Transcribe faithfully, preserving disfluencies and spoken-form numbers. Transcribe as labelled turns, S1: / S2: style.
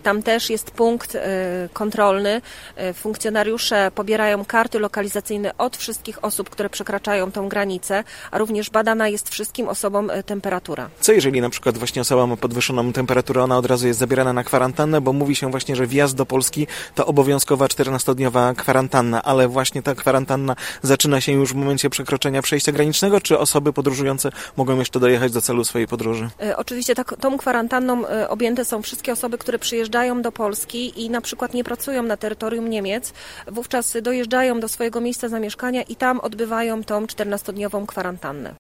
S1: Tam też jest punkt kontrolny. Funkcjonariusze pobierają karty lokalizacyjne od wszystkich osób, które przekraczają tą granicę, a również badana jest wszystkim osobom temperatura.
S2: Co jeżeli na przykład właśnie osoba ma podwyższoną temperaturę, ona od razu jest zabierana na kwarantannę, bo mówi się właśnie, że wjazd do Polski to obowiązkowa czternastodniowa kwarantanna, ale właśnie ta kwarantanna zaczyna się już w momencie przekroczenia przejścia granicznego, czy osoby podróżujące mogą jeszcze dojechać do celu swojej podróży?
S1: Oczywiście tak, tą kwarantanną objęte są wszystkie osoby, które przyjeżdżają do Polski i na przykład nie pracują na terytorium Niemiec, wówczas dojeżdżają do swojego miejsca zamieszkania i tam odbywają tą czternastodniową kwarantannę.